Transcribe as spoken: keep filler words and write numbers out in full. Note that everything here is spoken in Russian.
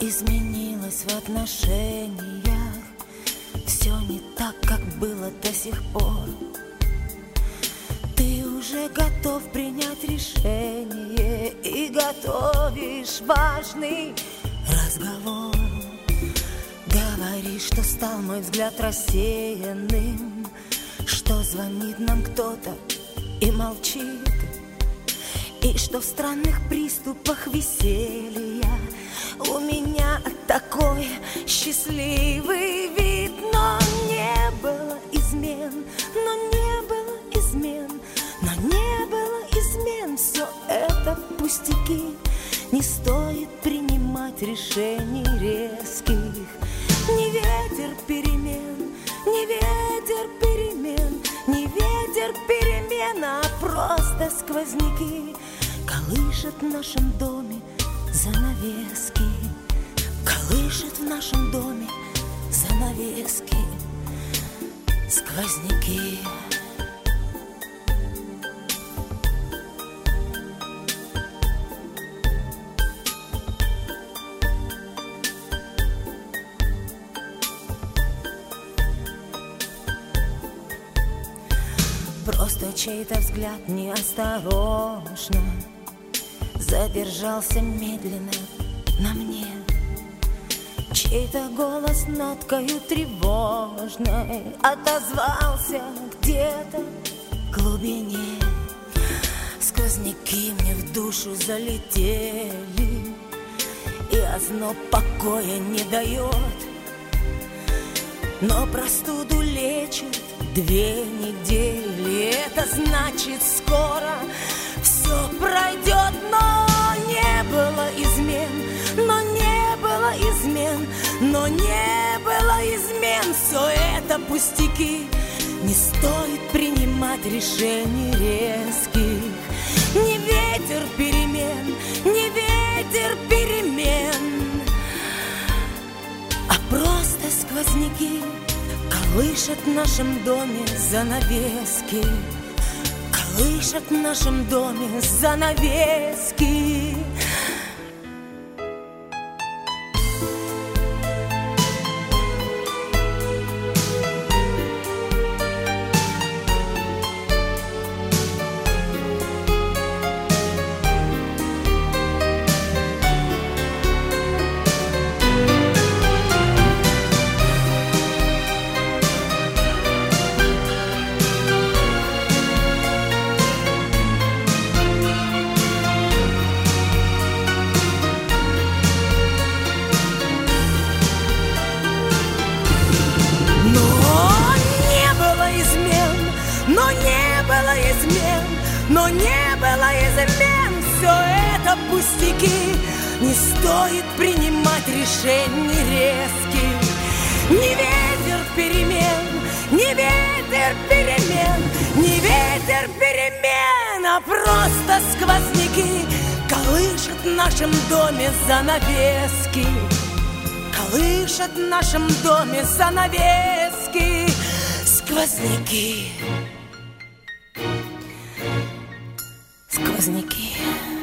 изменилось в отношениях. Все не так, как было до сих пор. Ты уже готов принять решение и готовишь важный разговор. Говоришь, что стал мой взгляд рассеянным, что звонит нам кто-то и молчит, и что в странных приступах веселья у меня такой счастливый вид. Но не было измен, но не было измен, но не было измен. Все это пустяки, не стоит принимать решений резких. Не ветер перемен, не ветер перемен, не ветер перемен, а просто сквозняки колышет в нашем доме занавески, колышет в нашем доме занавески, сквозняки. Просто чей-то взгляд неосторожно задержался медленно на мне. Чей-то голос ноткою тревожной отозвался где-то в глубине. Сквозняки мне в душу залетели, и озноб покоя не дает. Но простуду лечит две недели. Это значит, скоро все пройдет. Но не было измен, но не было измен, но не было измен. Все это пустяки, не стоит принимать решений резких. Не ветер перемен, не ветер перемен, а просто сквозняки колышет в нашем доме занавески, колышет в нашем доме занавески. Но не было измен, все это пустяки, не стоит принимать решений резких. Не ветер перемен, не ветер перемен, не ветер перемен, а просто сквозняки колышет в нашем доме занавески, колышет в нашем доме занавески, сквозняки. Сквозняки.